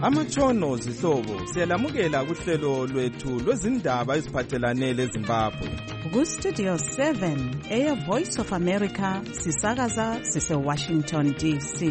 Amatshono zihlobo siyalamukela kuhlelo lwethu lwezindaba eziphathelane leZimbabwe. Ku-Studio 7 Air Voice of America sisakaza sise-Washington DC.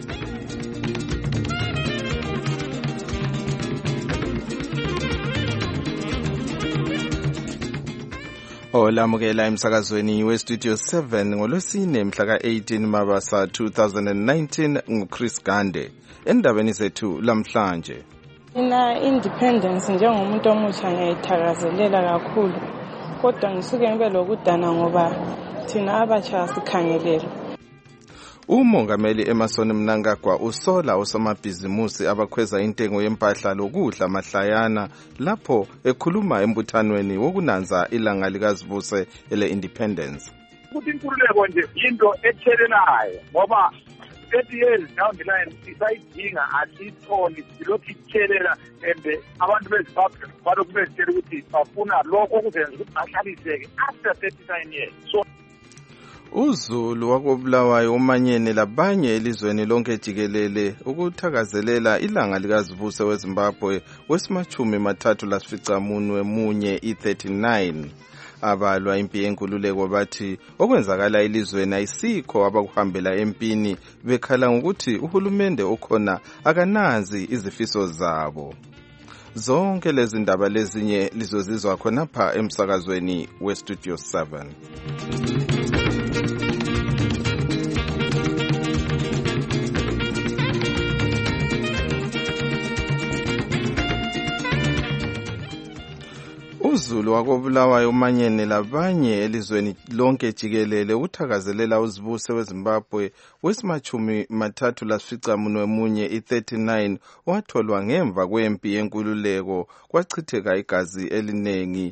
Olamukela emsakazweni we-Studio 7 ngolwesine mhla ka-18 Mabasa 2019 nguChris Gande. Endabeni zethu lamhlanje. Mina independence njengomuntu omutsha ngiyayithakazelela kakhulu. Kodwa ngisuke ngibe lokudana ngoba thina abatsha sikhangelele. Umongameli Emmerson Mnangagwa usola osomabhizimusi abakhweza intengo yempahla lokudla mahlayana lapho ekhuluma embuthanweni wokunanza ilanga likazibuse ele-independence. Ukuthi inkululeko nje into ethelelayo ngoba 30 years down the line isayidinga asitholi silokhu ithelela and abantu beZimbabwe balokhu bezitshela ukuthi bafuna lokho okuzenza ukuthi bahlaliseke after 39 years. So uZulu wakobulawayo umanyene labanye elizweni lonke jikelele ukuthakazelela ilanga likazibuse weZimbabwe wesimachumi mathathu lasificamunwe munye i-39. Abalwa impi yenkululeko bathi okwenzakala elizweni ayisikho abakuhambela empini bekhala ngokuthi uhulumende okhona akananzi izifiso zabo. Zonke lezi ndaba lezinye lizozizwa khonapha emsakazweni we-Studio 7. uZulu wakobulawayo umanyene labanye elizweni lonke jikelele uthakazelela uzibuse weZimbabwe wesimachumi mathathu lasificamunwe munye i-39 watholwa ngemva kwempi yenkululeko kwachitheka igazi eliningi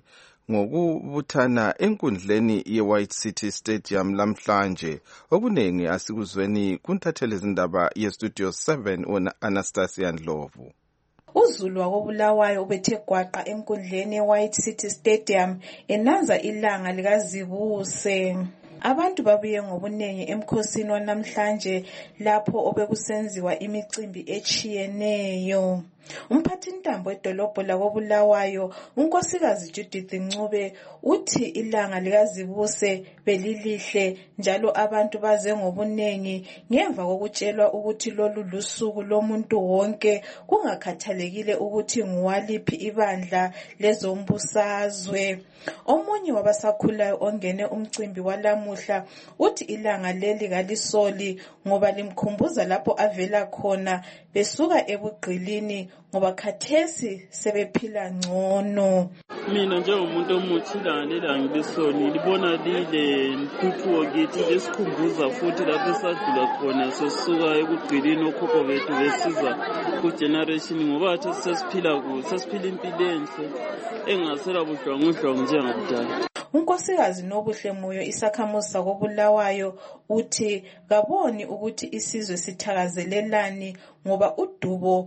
ngokubuthana enkundleni ye-White City Stadium lamhlanje. Okuningi asikuzweni kuntathele izindaba ye-Studio 7 Anastasia Ndlovu. uZulu wakobulawayo ubethe gwaqa enkundleni ye-White City Stadium enanza ilanga likazibuse. Abantu babuye ngobuningi emkhosini wanamhlanje lapho obekusenziwa imicimbi etshiyeneyo. Umphathintambo wedolobho lakobulawayo unkosikazi Judith Ncube uthi ilanga likazibuse belilihle njalo abantu baze ngobunengi ngemva kokutshelwa ukuthi lolu lusuku lomuntu wonke kungakhathalekile ukuthi nguwaliphi ibandla lezombusazwe. Omunye wabasakhulayo ongene umcimbi walamuhla uthi ilanga leli kalisoli ngoba limkhumbuza lapho avela khona besuka ebugqilini ngoba khathesi sebephila ngcono. Mina njengomuntu omuthi ilanga leli angilisoni libona lile ntuthuko kithi lesikhumbuza futhi lapho esadlula khona sesisuka ebugqilini okhokho bethu besiza ku-generation ngoba thi sesiphila impilo enhle engasela budlwangudlwangu njengakudala. Unkosikazi Nobuhle Moyo isakhamuzi sakobulawayo uthi kaboni ukuthi isizwe sithakazelelani ngoba udubo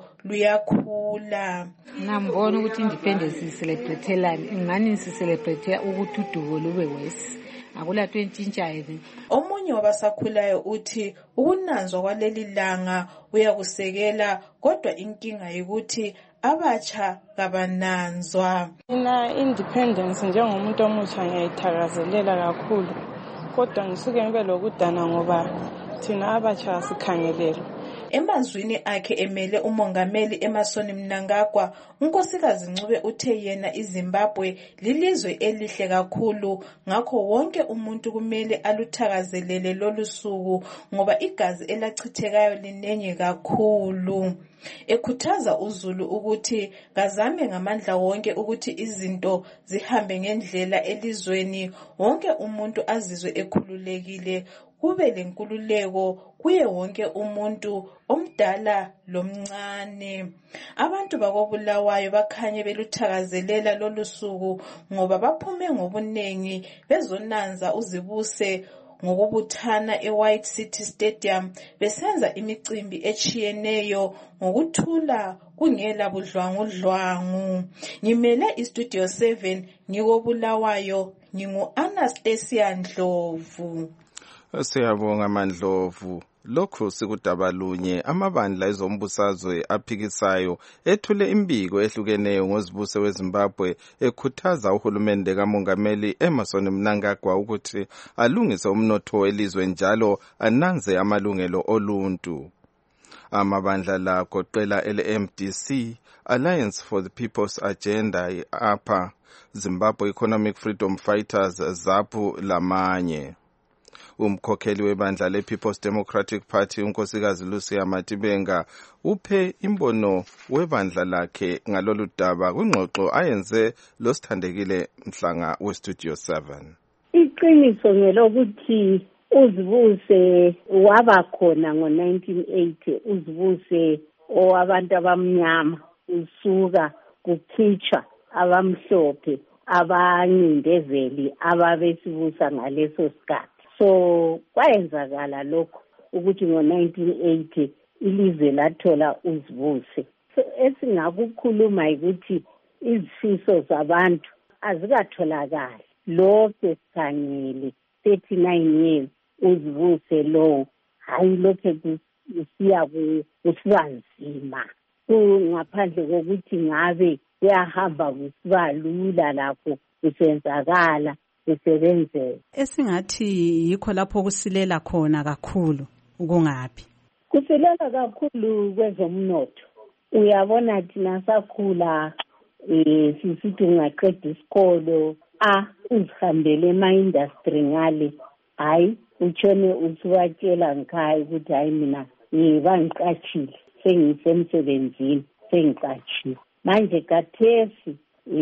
luyakhula. Ngambona ukuthi independence iselebratelani ingani siselebrate ukuthi udubo lube wesi. Akulatho entshintshayo. Omunye wabasakhulayo uthi ukunanzwa kwaleli langa uyakusekela kodwa inkinga ukuthi abatsha kabananzwa. Mina independence njengomuntu omutsha ngiyayithakazelela kakhulu. Kodwa ngisuke ngibe lokudana ngoba thina abatsha sikhangelele. Emazwini akhe emele umongameli Emmerson Mnangagwa, unkosikazi Ncube uthe yena iZimbabwe lilizwe elihle kakhulu ngakho wonke umuntu kumele aluthakazelele lolu suku ngoba igazi elachithekayo linengi kakhulu. Ekhuthaza uZulu ukuthi kazame ngamandla wonke ukuthi izinto zihambe ngendlela elizweni wonke umuntu azizwe ekhululekile kube lenkululeko kuye wonke umuntu omdala lomncane. Abantu bakobulawayo bakhanye beluthakazelela lolu suku ngoba baphume ngobunengi bezonanza uzibuse ngokubuthana eWhite City Stadium besenza imicimbi etshiyeneyo ngokuthula kungela budlwangudlwangu. Ngimele iStudio 7 ngikobulawayo ngingu Anastasia Ndlovu. Siyabonga Mandlovu. lokhu sikudabalunye amabandla ezombusazwe aphikisayo ethule imbiko ehlukeneyo ngozibuse weZimbabwe ekhuthaza uhulumende kamongameli Emmerson Mnangagwa ukuthi alungise umnotho welizwe njalo ananze amalungelo oluntu. Amabandla la goqela LMDC, Alliance for the People's Agenda, APA, Zimbabwe Economic Freedom Fighters, ZAPU lamanye. Umkhokheli webandla le-People's Democratic Party unkosikazi Lucia Matibenga uphe imbono webandla lakhe ngalolu daba kwingxoxo ayenze losithandekile Mhlanga weStudio 7. Iqiniso ngelokuthi uZibuse waba khona ngo-1980, uZibuse owabantu abamnyama usuka kukhitshwa abamhlophe abancindezeli ababesibusa ngaleso sikhathi. So kwayenzakala lokho ukuthi ngo-1980 ilizwe lathola uZibuse. So esingakukhuluma ukuthi izifiso zabantu azikatholakali. Lokho sikhangele 39 years uZibuse lo hayi lokho kusiya kusiba nzima. Ngaphandle kokuthi ngabe kuyahamba kusiba lula lapho kusenzakala kusebenzeka. Esingathi yikho lapho kusilela khona kakhulu ukungaphi? Kusilela kakhulu kwezomnotho. Uyabona thina sakhula sisithi ungaqeda isikolo uzihambele ema-industry ngale, hayi utshone usuwatshela ngikhaya ukuthi hayi mina bangiqatshile, sengisemsebenzini, sengiqatshiwe. Manje kathesi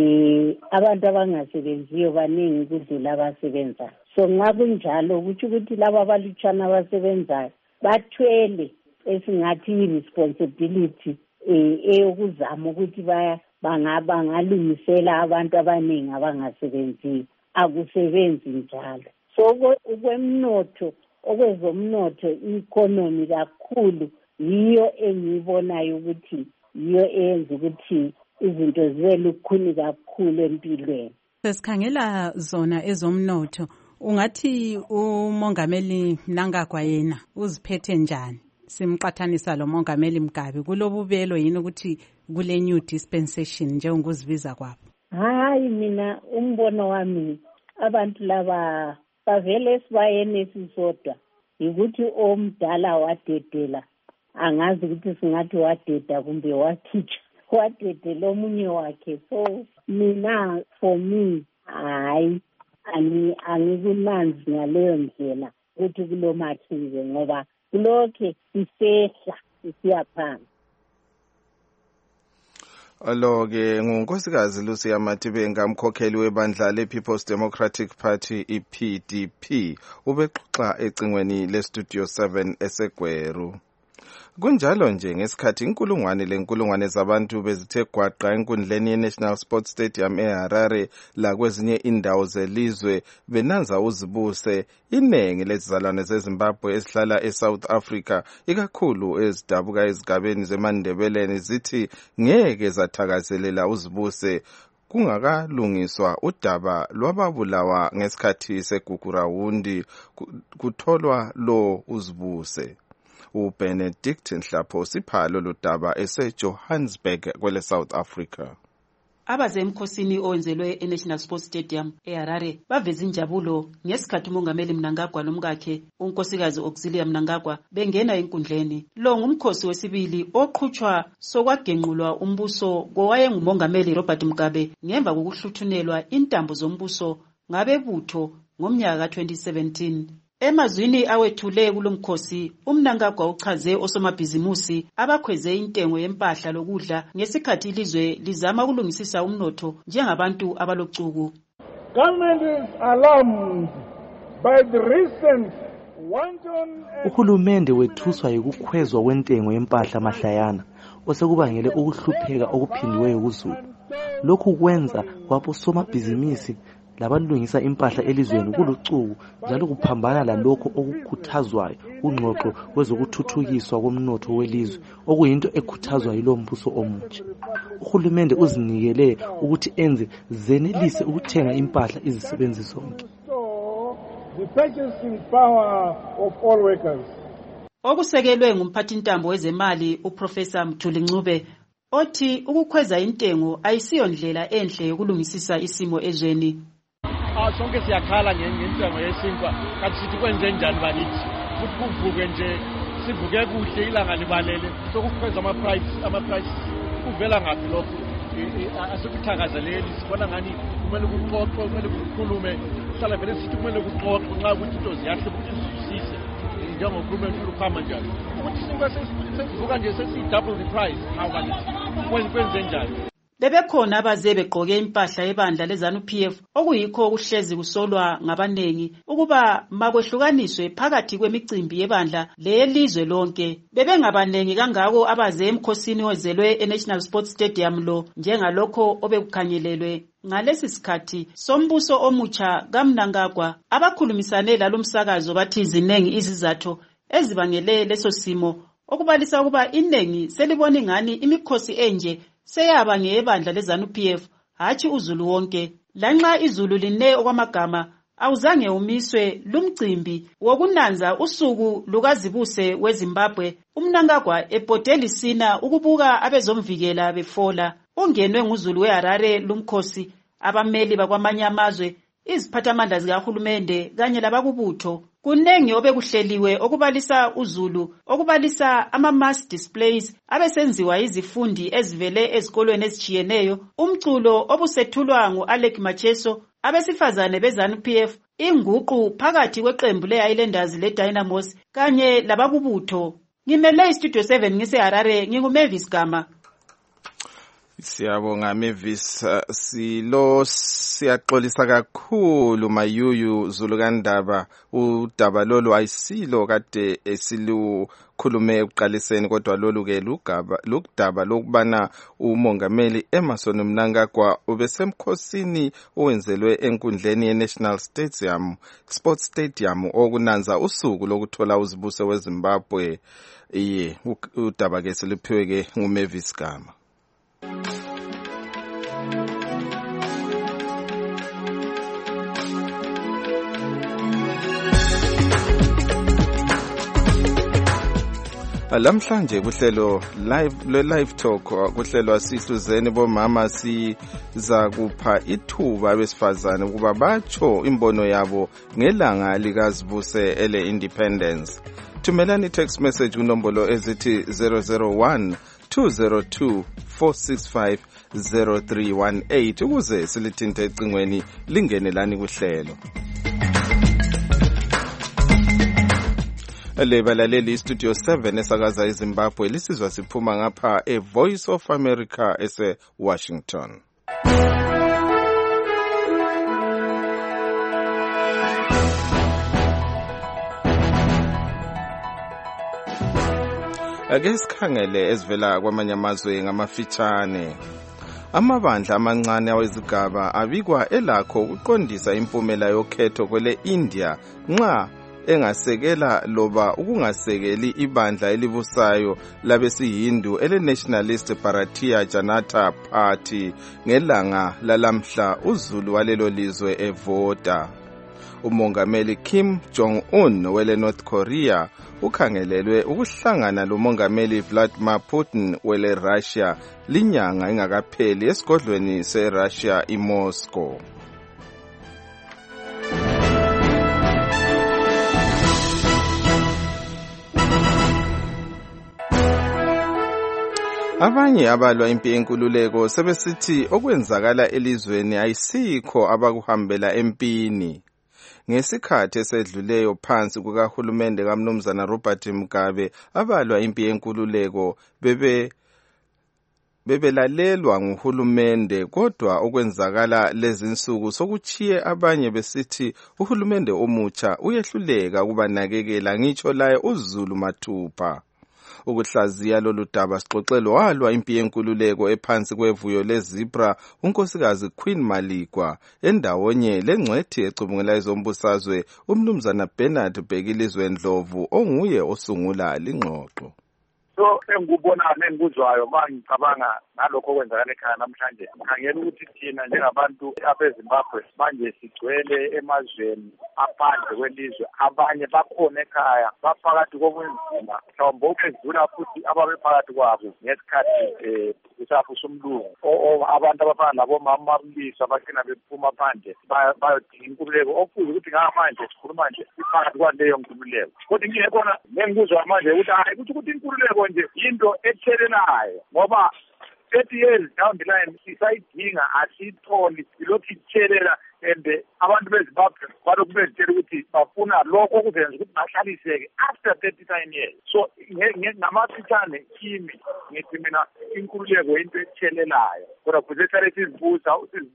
abantu abangasebenziyo baningi kudlula abasebenzayo. So nxa kunjalo kutsho ukuthi laba abalutshwana abasebenzayo bathwele esingathi i-responsibility eyokuzama ukuthi bangalungisela abantu abaningi abangasebenziyo. Akusebenzi njalo. So okwemnotho, okwezomnotho, i-economy kakhulu yiyo engiyibonayo ukuthi yiyo eyenza ukuthi izinto zibe lukhuni kakhulu empilweni. Sesikhangela zona ezomnotho, ungathi umongameli Mnangagwa yena uziphethe njani? Simqathanisa lo mongameli Mugabe kulobubelo yini ukuthi kule new dispensation njengokuzibiza kwabo? Hayi, mina umbono wami abantu laba bavele sibayene esisodwa ukuthi omdala wadedela, angazi ukuthi singathi wadeda kumbe wakhitsha, wadedela omunye wakhe. So mina for me hayi angikumanzi ngaleyo ndlela ukuthi kulomathile ngoba kulokhe sisehla sisiya phansi. Alo-ke ngunkosikazi Lucia Matibenga, umkhokheli webandla le-People's Democratic Party i-PDP, ubexoxa ecingweni le-Studio 7 eseGweru. Kunjalo nje ngesikhathi inkulungwane zabantu bezithe gwaqa enkundleni ye-National Sports Stadium eHarare lakwezinye indawo zelizwe benanza uZibuse, inengi lezizalwane zeZimbabwe ezihlala eSouth Africa ikakhulu ezidabuka ezigabeni zeMandebeleni zithi ngeke zathakazelela uZibuse kungakalungiswa udaba lwababulawa ngesikhathi segugurawundi kutholwa lo uZibuse. uBenedict Nhlapho siphalo lodaba eseJohannesburg kwele South Africa. Abazemkhosini owenzelwe eNational Sports Stadium eHarare baveza injabulo ngesikhathi umongameli Mnangagwa nomkakhe unkosikazi Auxilia Mnangagwa bengena enkundleni. Lo ngumkhosi wesibili oqhutshwa sokwagenqulwa umbuso kowayengumongameli Robert Mugabe ngemva kokuhluthunelwa intambo zombuso ngabebutho ngomnyaka ka-2017. Emazwini awethule kulomkhosi, uMnangagwa uchaze osomabhizimusi abakhweze intengo yempahla lokudla ngesikhathi ilizwe lizama ukulungisisa umnotho njengabantu abalochuku. Government is alarmed by the recent wanton. Uhulumende wethuswa yikukhwezwa kwentengo yempahla mahlayana osekubangele ukuhlupheka okuphindiweyo kuzulu. Lokhu kwenza kwabosomabhizimusi labalungisa impahla elizweni kulucuku njalo kuphambana lalokho okukhuthazwayo ungxoxo kwezokuthuthukiswa komnotho welizwe okuyinto ekhuthazwa yilo mbuso omutsha. Uhulumende uzinikele ukuthi enze zenelise ukuthenga impahla izisebenzi zonke. The purchasing power of all workers. okusekelwe ngumphathintambo wezemali uProfessor Mthuli Ncube othi ukukhweza intengo ayisiyo ndlela enhle yokulungisisa isimo ezweni. Sonke siyakhala ngentengo yesinkwa kanti sithi kwenze njani bakithi futhi kuvuke nje sivuke kuhle ilanga libalele sokukhweza ama-price kuvela ngaphi lokho asikuthakazeleli sibona ngani kumele kuxoxwe kumele kukhulume hlala vele sithi kumele kuxoxwe nxa ukuthi into ziyahle ukuthi sizwisise njengokhulume ukuhamba njani ukuthi isinkwa sesivuka nje sesi-double the price hawu bakithi kwenze njani. Bebekhona abaze begqoke impahla ebandla leZANU-PF okuyikho okuhlezi kusolwa ngabanengi ukuba makwehlukaniswe phakathi kwemicimbi yebandla leyelizwe lonke. Bebengabanengi kangako abaze emkhosini owenzelwe eNational Sports Stadium lo njengalokho obekukhangelelwe. Ngalesi sikhathi sombuso omutsha kaMnangagwa abakhulumisane lalomsakazo bathi zinengi izizathu ezibangele leso simo okubalisa ukuba inengi selibona ngani imikhosi enje seyaba ngebandla leZANU-PF hatshi uzulu wonke. Lanxa izulu line okwamagama awuzange umiswe lumcimbi wokunanza usuku lukazibuse weZimbabwe uMnangagwa epodelisina ukubuka abezomvikela befola. Ungenwe nguzulu weHarare lumkhosi abameli bakwamanye amazwe iziphathamandla zikahulumende kanye labakubutho. Kunengi obekuhleliwe okubalisa uzulu okubalisa ama-mass displays abesenziwa izifundi ezivele ezikolweni ezitshiyeneyo, umculo obusethulwa ngu-Alec Macheso, abesifazane beZANU-PF, inguqu phakathi kweqembu le-Highlanders le-Dynamos kanye labakubutho. Ngimele iStudio 7 ngiseHarare nginguMavis Gama. Siyabonga Mavis, siyaxolisa kakhulu Mayuyu Zulukandaba. Udaba lolu ayisilo kade esilukhulume ekuqaliseni kodwa lolu ke lugaba lokubana umongameli Emmerson Mnangagwa ubesemkhosini owenzelwe enkundleni yeNational Sports Stadium okunanza usuku lokuthola uzibuse weZimbabwe. Udaba ke siliphiwe ke nguMavis Gama. Lamhlanje kuhlelo live talk kuhlelwa sihluzeni bomama siza kupha ithuba abesifazane ukuba batsho imbono yabo ngelanga likazibuse ele independence. Thumelani text message kunombolo ezithi 001 202 465 0318 ukuze silithinte ecingweni lingenelani kuhlelo. Lebalaleli iStudio 7 esakaza eZimbabwe lisizwa siphuma ngapha eVoice of America ese-Washington. Ake sikhangele ezivela kwamanye amazwe ngamafitshane. Amabandla amancane awezigaba abikwa elakho ukuqondisa impumela yokhetho kwele India nxa engasekela loba ukungasekeli ibandla elibusayo labesihindu ele-Nationalist Bharatiya Janata Party ngelanga lalamhla uzulu walelo lizwe evota. Umongameli Kim Jong-un wele North Korea ukhangelelwe ukuhlangana lomongameli Vladimir Putin wele Russia linyanga ingakapheli esigodlweni seRussia iMoscow. Abanye abalwa impi yenkululeko sebesithi okwenzakala elizweni ayisikho abakuhambela empini. Ngesikhathi esedluleyo phansi kukahulumende kaMnumzana Robert Mugabe abalwa impi yenkululeko bebelalelwa nguhulumende, kodwa okwenzakala lezi insuku sokuchiye abanye besithi uhulumende omutsha uyehluleka ukubanakekela ngitsho laye uZulu mathupha. Ukuhlaziya lolu daba sixoxelo walwa impi yenkululeko ephansi kwevuyo leZibra unkosikazi Queen Maligwa endawonye lengcwethi ecubungela izombusazwe uMnumzana Bernard Bhekilizwe Ndlovu onguye osungula lingxoxo. So engikubona nengikuzwayo mangicabanga ngalokho okwenzakala ekhaya namhlanje ngikhangela ukuthi thina njengabantu abeZimbabwe manje sigcwele emazweni aphandle kwelizwe abanye bakhona ekhaya baphakathi kobunzima mhlawumbe okwedlula futhi ababe phakathi kwabo ngesikhathi kusapho somlungu abantu abafana labomama babulisa abagcina bephuma phandle bayodinga inkululeko okufuze ukuthi ngamanje sikhuluma nje iphakathi kwaleyo nkululeko kodwa inkinga nengikuzwa manje ukuthi hayi ukuthi inkululeko nje into ethelelayo ngoba 30 years down the line sisayidinga asitholi ilokhu ithelela and abantu beZimbabwe balokhu bezitshela ukuthi bafuna lokho okuzenza ukuthi bahlaliseke after 39 years. So ngamafitshane kimi ngithi mina inkululeko into ethelelayo kodwa kuze sale sizibuza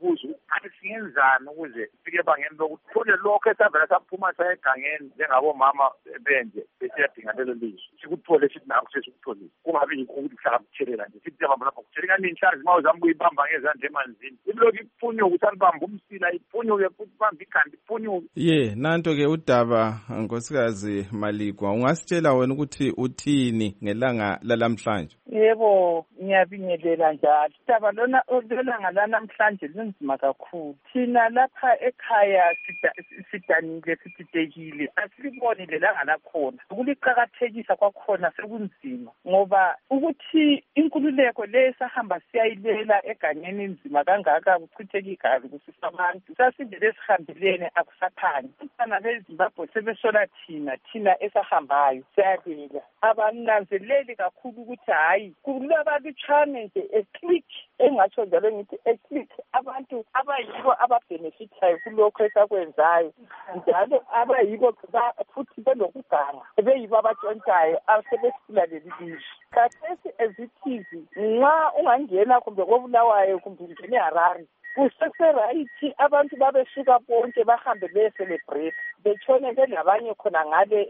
athi singenzani ukuze sike bangeni lokuthi thole lokho esavela saphuma sayegangeni njengabomama benje besiyadinga lelo lizwe sikuthole sithi nakho sesikutholile kungabi yikho ukuthi kuhlala kuthelela nje sithi abantu lapho kuthelela inhlanzi mawuzama ukuyibamba ngezandla emanzini ilokhu iphunyuka ukuthi alibamba umsila iphunyuke futhi bamba ikhanda iphunyuke. Nanto ke udaba nkosikazi Maligwa ungasitshela wena ukuthi uthini ngelanga lalamhlanje? Yebo ngiyabingelela njalo. Udaba lona olelanga lanamhlanje linzima kakhulu. Thina lapha ekhaya sidanile sitidekile asiliboni lelanga lakhona. Ukuliqhakathekisa kwakhona sekunzima ngoba ukuthi inkululeko lesahamba siyayilela egangeni inzima kangaka kuchitheka igazi kusisa abantu sasindele sihambilene akusaphanyi. Abantwana beZimbabwe sebesola thina esahambayo siyalela. Abananzeleli kakhulu ukuthi hayi kulabalutshwane nje eclick engatsho njalo ngithi eclick abantu abayibo ababhenefithayo kulokho esakwenzayo njalo abayibo futhi belokuganga beyibo abatshontshayo asebesifula leli lizwe. Khathesi ezithizi nxa ungangena kumbe kobulawayo kumbe ungene eHarare kuseserayithi abantu babesuka bonke bahambe beyecelebrate betshone belabanye khona ngale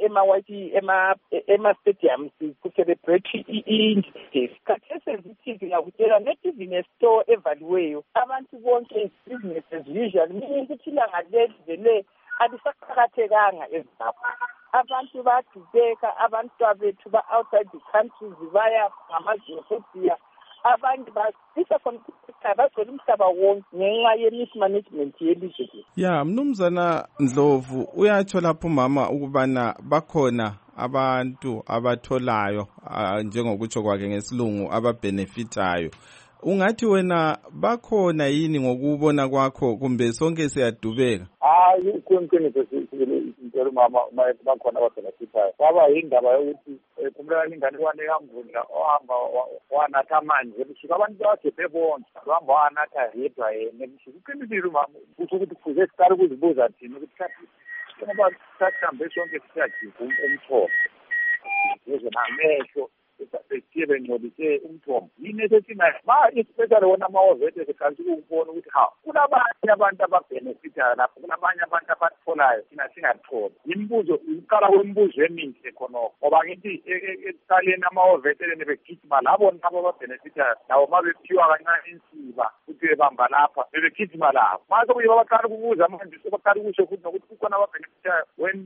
ema-stadiums kucelebrate i-Independence. Khathesi ezithizi ngakutshela net even a-store evaliweyo abantu bonke business as usual meaning ukuthi ilanga leli alisaqakathekanga eZimbabwe. Abantu badubeka abantwana bethu ba-outside the countries baya ngamazwe futhi abanye basisa bagcwele umhlaba wonke ngenxa ye-mismanagement yelizwe. Ya mnumzana Ndlovu uyatsho lapho mama ukubana bakhona abantu abatholayo njengokutsho kwakhe ngesilungu ababhenefitayo. Ungathi wena bakhona yini ngokubona kwakho kumbe sonke siyadubeka? Hayi iqiniso sisizele mama bakhona ababhenefitayo. Kwaba yindaba yokuthi kumele inganekwane kaMvundla ohamba wanatha amanzi ebusuku abantu bagebhe bonke bahamba wanatha yedwa yena ebusuku. Iqiniso mama kusho ukuthi kufuze siqale ukuzibuza thina ukuthi ngoba sasihambe sonke siyajika umthombo kuze namehlo besiye bengcolise umthombo yini esesinayo especially wona amawovete sekhansi ukubona ukuthi kunabanye abantu ababhenefitayo lapho kunabanye abantu abatholayo thina singatholi. Imibuzo uqala kwemibuzo emihle khonokho ngoba ngithi ekuqaleni amawovete begijima labo nabo ababhenefitayo nabo mabephiwa kancane insiba ukuthi bebamba lapha bebegijima lapho mase kuyiba baqala ukubuza manje sebaqala ukusho futhi nokuthi kukhona ababhenefitayo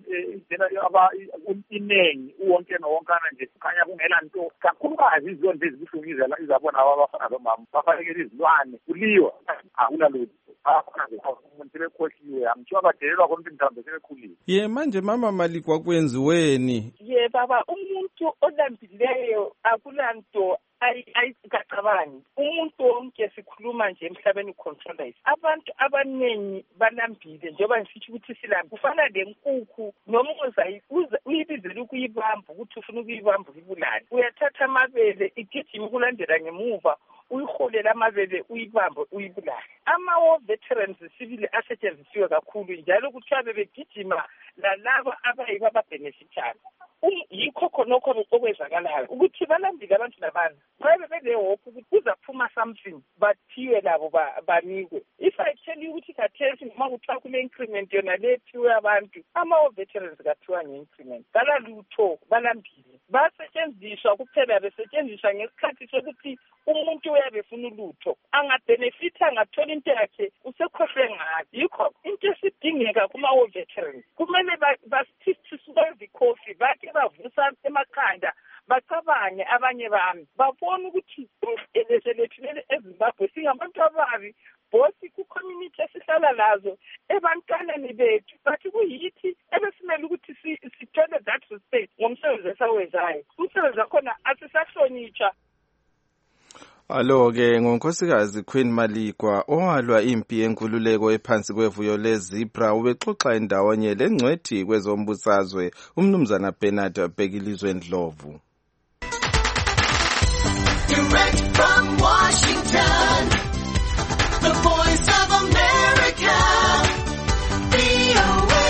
inengi uwonke nowonkana nje kukhanya kungela nto kakhulukazi izonto ezibuhlungu izabona abafana lomama bafanekele izilwane kuliwa akunalutho akhona nje umuntu sebekhohliwe amtshiwa badelelwa konke mhlawumbe sebekhulile. Ye manje mama Maligwa kwenziweni? Ye baba umuntu olambileyo akulanto ayikacabangi. Umuntu wonke sikhuluma nje emhlabeni controllers. Abantu abanengi balambile njengoba ngisithi ukuthi silambi kufana lenkukhu noma uyibizela ukuyibamba ukuthi ufuna ukuyibamba uyibulale. Uyathatha amabele igijima ukulandela ngemuva uyiholela amabele uyibambe uyibulale. Ama-war veterans sibili asetshenzisiwe kakhulu njalo kuthiwa bebegijima lalabo abayibo ababhenefitayo. Yikho khonokho okwenzakalayo ukuthi balambile abantu labantu babe bele-hope ukuthi kuzaphuma something bathiwe labo banikwe. If I tell you ukuthi khathesi noma kuthiwa kule-increment yona lephiwe abantu ama-war veterans kathiwa nge-increment kalalutho balambile basetshenziswa kuphela besetshenziswa ngesikhathi sokuthi umuntu uyabe efuna ulutho angabhenefitha angathola into yakhe usekhohlwe ngayo. Yikho into esidingeka kuma-war veterans kumele basithiswe ikhofi bakhe bavusa emakhanda bacabanye abanye bami babona ukuthi ilizwe lethu leli eZimbabwe singabantu ababi bosi ku-community esihlala lazo ebantwaneni bethu bathi kuyithi ebesimele ukuthi sithole that respect ngomsebenzi esawenzayo umsebenzi wakhona asisahlonitshwa. Alo-ke ngonkosikazi Queen Maligwa owalwa impi yenkululeko ephansi kwevuyo leZipra ubexoxa endawonye lengcwethi kwezombusazwe umnumzana Bernard Bhekilizwe Ndlovu. Direct from Washington, the Voice of America, VOA.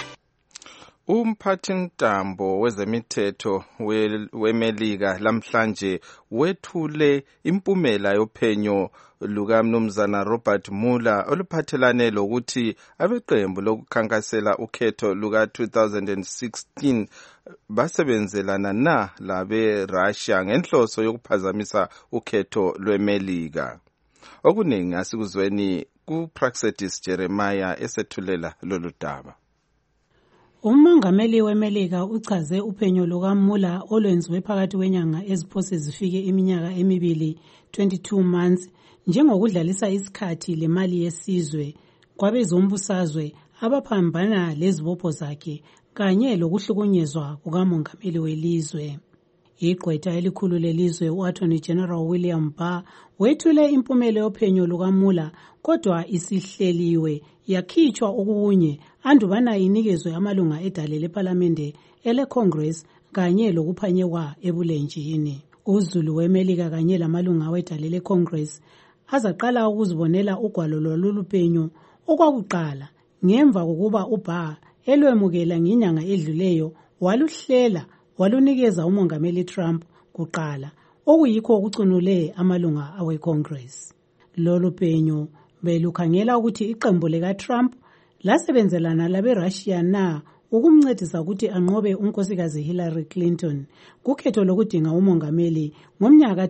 Umphathintambo wezemithetho weMelika lamhlanje wethule impumela yophenyo lukaMnumzana Robert Mueller oluphathelane lokuthi abeqembu lokukhankasela ukhetho luka-2016 basebenzelana labe-Russia ngenhloso yokuphazamisa ukhetho lweMelika. Okuningi asikuzweni kuPraxedis Jeremiah esethulela lolu daba. Umongameli weMelika uchaze uphenyo lukaMueller olwenziwe phakathi kwenyanga eziphose zifike iminyaka emibili 22 months njengokudlalisa isikhathi lemali yesizwe kwabezombusazwe abaphambana lezibopho zakhe kanye lokuhlukunyezwa kukamongameli welizwe. Igqwetha elikhulu lelizwe u-Attorney General William Barr wethule impumela yophenyo lukaMueller kodwa isihleliwe yakhitshwa okunye andubana inikezwe amalunga edale lePhalamende ele-Congress kanye lokuphanyekwa ebulenjini. Uzulu weMelika kanye lamalunga wedale le-Congress azaqala ukuzibonela ugwalo lwaloluphenyo okwakuqala ngemva kokuba uBarr elwemukela ngenyanga edluleyo waluhlela walunikeza umongameli Trump kuqala okuyikho okucunule amalunga awe-Congress. Lolu phenyo belukhangela ukuthi iqembu lika-Trump lasebenzelana labe-Russia na ukumncedisa ukuthi anqobe unkosikazi Hillary Clinton kukhetho lokudinga umongameli ngomnyaka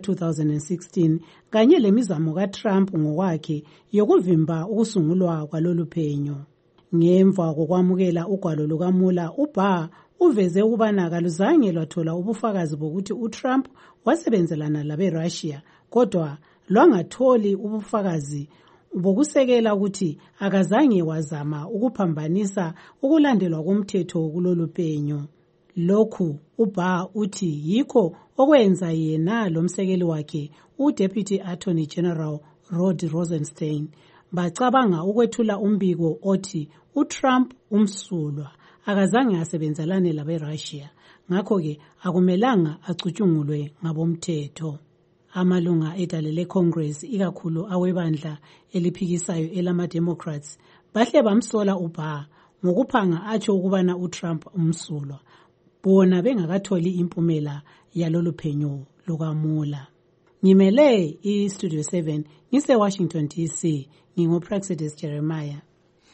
2016 kanye lemizamo kaTrump ngokwakhe yokuvimba ukusungulwa kwalolu phenyo. Ngemva kokwamukela ugwalo lukaMueller, uBarr uveze ukubana kaluzange lwathola ubufakazi bokuthi uTrump wasebenzelana labe-Russia kodwa lwangatholi ubufakazi bokusekela ukuthi akazange wazama ukuphambanisa ukulandelwa komthetho kulolu phenyo. Lokhu uBarr uthi yikho okwenza yena lomsekeli wakhe uDeputy Attorney General Rod Rosenstein bacabanga ukwethula umbiko othi uTrump umsulwa akazange asebenzelane labe-Russia ngakho-ke akumelanga acutshungulwe ngabomthetho. Amalunga edale le-Congress ikakhulu awebandla eliphikisayo elama-Democrats bahle bamsola uBarr ngokuphanga atsho ukubana uTrump umsulwa bona bengakatholi impumela yalolu phenyo lukaMueller. Ngimele iStudio 7 ngise-Washington DC ngingoPraxedis Jeremiah.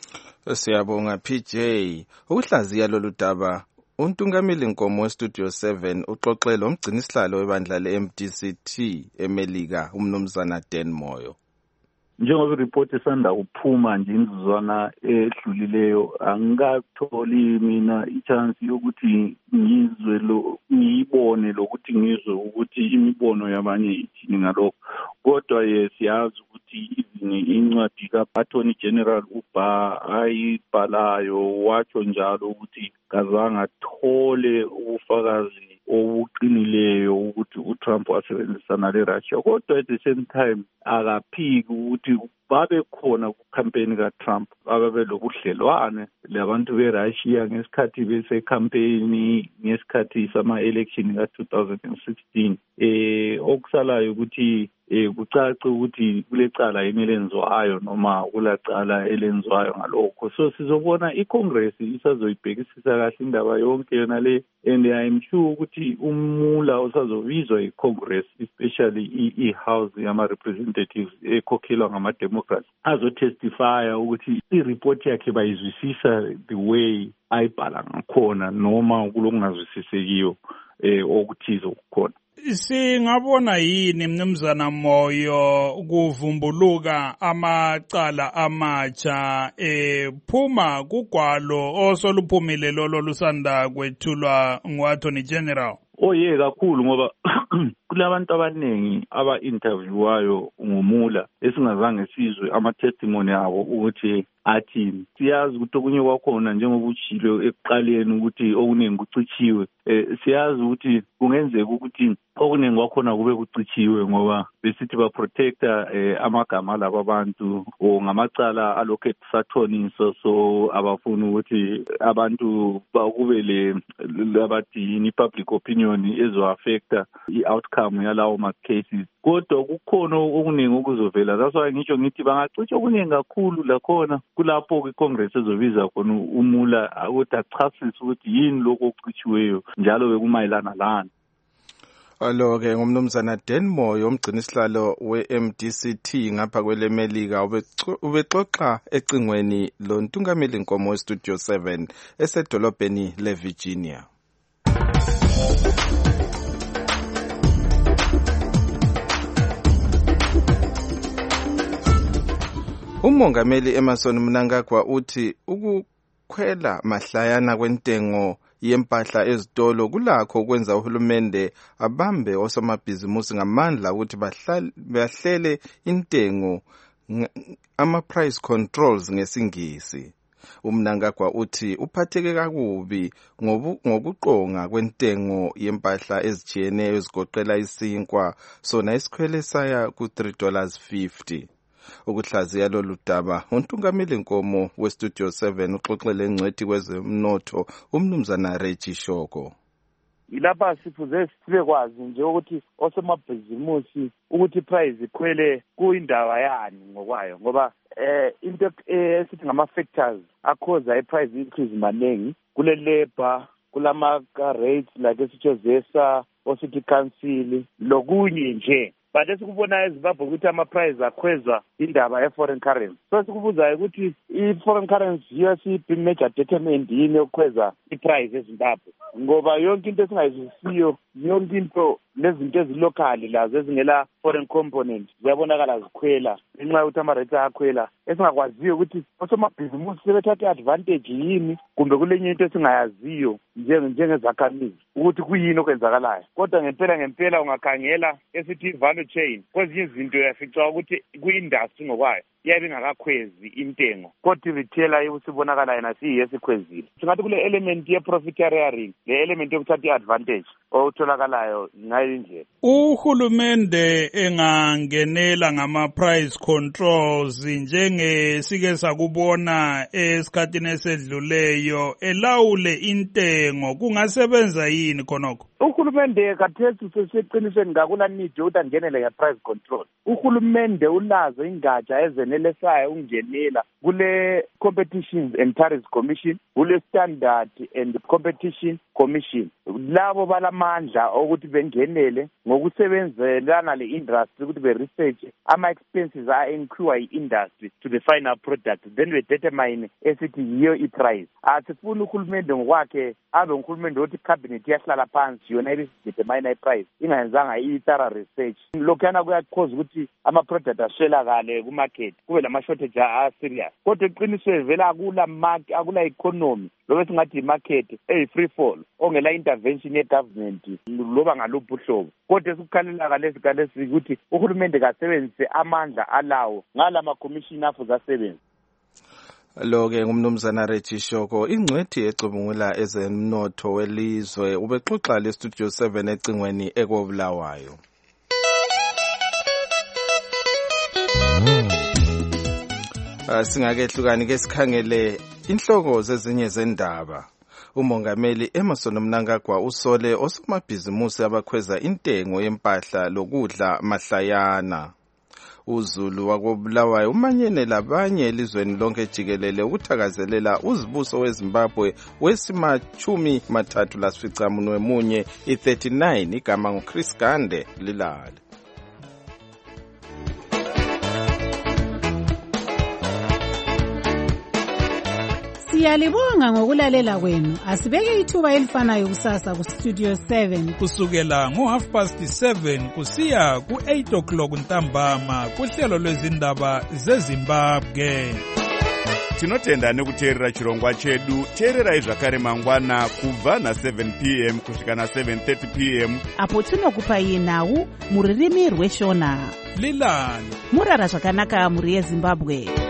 Siyabonga PJ. Ukuhlaziya lolu daba uNtungameli Nkomo weStudio 7 uxoxele umgcinisihlalo webandla le-MDCT eMelika umnumzana Dan Moyo. Njengoba ireport esanda kuphuma nje imizuzwana edlulileyo angikatholi mina ichance yokuthi ngizwe ngiyibone lokuthi ngizwe ukuthi imibono yabanye ithini ngalokho kodwa siyazi ukuthi incwadi ka-Attorney General uBarr ayibhalayo watsho njalo ukuthi kazange athole ubufakazi obuqinileyo ukuthi uTrump wasebenzisana le-Russia kodwa at the same time akaphiki ukuthi babe khona ku-campaign ka-Trump ababe lobudlelwane labantu be-Russia ngesikhathi bese-campaign ngesikhathi sama-election ka-2016 okusalayo ukuthi kucace ukuthi kulecala yini elenziwayo noma kulacala elenziwayo ngalokho. So sizobona iCongress isazoyibhekisisa kahle indaba yonke yona le and I'm sure ukuthi uMueller usazobizwa iCongress especially iHouse yama-representatives ekhokhelwa ngama-Democrats azotestifya ukuthi ireport yakhe bayizwisisa the way ayibhala ngakhona noma kulokungazwisisekiyo okuthize kukhona. Singabona yini mnumzana Moyo kuvumbuluka amacala amatsha phuma kugwalo osoluphumile lolo lusanda kwethulwa ngu-Attorney General? Oye kakhulu ngoba kulabantu abaningi aba-interviewwayo ngumula esingazange sizwe ama-testimony abo ukuthi athini. Siyazi ukuthi okunye kwakhona njengoba utshilo ekuqaleni ukuthi okuningi kucitshiwe. Siyazi ukuthi kungenzeka ukuthi okuningi kwakhona kube kucitshiwe ngoba besithi ba-protecta amagama laba bantu o ngamacala alokhu kusathoniswa, so abafuna ukuthi abantu bakube labathi public opinion ezo-affecta i-outcome yalawo ma-cases. Kodwa kukhona okuningi okuzovela. That's why ngisho ngithi bangacisha okuningi kakhulu lakhona kulapho iCongress ezobiza khona umula ukuthi achasise ukuthi yini lokho okucitshiweyo njalo bekumayelana lana. Alo-ke ngumnumzana Denmoy omgcinisihlalo we-MDCT ngapha kwelemelika ubexoxa ecingweni lo Ntungameli Nkomo weStudio 7 esedolobheni leVirginia. Umongameli Emmerson Mnangagwa uthi ukukhwela mahlayana kwentengo yempahla ezitolo kulakho ukwenza uhulumende abambe osomabhizimusi ngamandla ukuthi bahlele intengo ama-price controls ngesingisi. Umnangagwa uthi uphatheke kakubi ngokuqonga kwentengo yempahla ezijiyeneyo ezigoqela isinkwa sona isikhwele saya ku$3.50. Ukuhlaziya lolu daba uNtungameli Nkomo weStudio 7 uxoxele ngcwethi kwezemnotho umnumzana Reggie Shoko. Ilapha sifuze sibekwazi nje ukuthi osomabhizimusi ukuthi price ikhwele kuyindaba yani ngokwayo ngoba into esithi ngama-factors akhoza i-price increase maningi kule labor kulama rates like esitshozesa osity council lokunye nje. But esikubona eZimbabwe ukuthi ama-price akhwezwa indaba ye-foreign currency. So sikubuzayo ukuthi i-foreign currency USD major determinant yini yokukhweza i-price eZimbabwe ngoba yonke into esingayizwisisiyo yonke into nezinto ezilokali lazo ezingela foreign component ziyabonakala zikhwela ngenxa yokuthi ama-rates ayakhwela esingakwaziyo ukuthi osomabhizimusi sebethatha advantage yini kumbe kulenye into esingayaziyo njengezakhamizi ukuthi kuyini okwenzakalayo. Kodwa ngempela ungakhangela esithi value chain kwezinye izinto yafica ukuthi kwi-industry ngokwayo yabe ingakakhwezi intengo kodwa retailer usibonakala yena siyesikhwezile. Singathi kule element ye-profiteering le element yokuthatha i-advantage otholakalayo ngayo indlela uhulumende engangenela ngama-price controls njengesike sakubona esikhathini esedluleyo elawule intengo kungasebenza yini khonokho? Uhulumende kathesi seseqinisweni ngakula need ukuthi angenele nge-price control. Uhulumende ulazo ingatsha ezenelesayo ukungenela kule Competitions and Tariffs Commission, kule Standard and Competition Commission. Labo balamandla ukuthi bengenele ngokusebenzelana le-industry ukuthi be-research ama-expenses a-incur i-industry to the final product then be-determine esithi yiyo i-price. Asifuna uhulumende ngokwakhe abe uhulumende othi cabinet yahlala phansi yona ibidetermine i-price ingayenzanga i-thorough research. Lokhuyana kuyakhoza ukuthi ama-product aswelakale kumarket kube lama-shortage a-serious. Kodwa eqinisweni vela akula economy lobe singathi i-market eyi-free fall ongela intervention ye-government loba ngaluphi uhlobo. Kodwa esikukhalela kalesi ukuthi uhulumende kasebenzise amandla alawo ngala ma-commission afuze asebenze. Lo-ke ngumnumzana Reggie Shoko ingcwethi ecubungula ezemnotho welizwe ubexoxa leStudio 7 ecingweni ekobulawayo. Singakehlukani ke sikhangele inhloko zezinye zendaba. Umongameli Emmerson Mnangagwa usole osomabhizimusi abakhweza intengo yempahla lokudla mahlayana. uZulu wakobulawayo umanyene labanye elizweni lonke jikelele ukuthakazelela uzibuso weZimbabwe wesimachumi mathathu lasficamunwemunye i-39 igama nguChris Gande lilale. Siyalibonga ngokulalela kwenu. Asibeke ithuba elifanayo kusasa ku Studio 7 kusukela ngo7:30 kusiya ku8 o'clock ntambama kuhlelo lwezindaba zeZimbabwe. tinotenda nekuteerera chirongwa chedu. Teererai zvakare mangwana kubva na7 p.m. kusvika na7:30 p.m. apo tinokupai nhau muririmi rweshona. Lilani murara zvakanaka muri yeZimbabwe.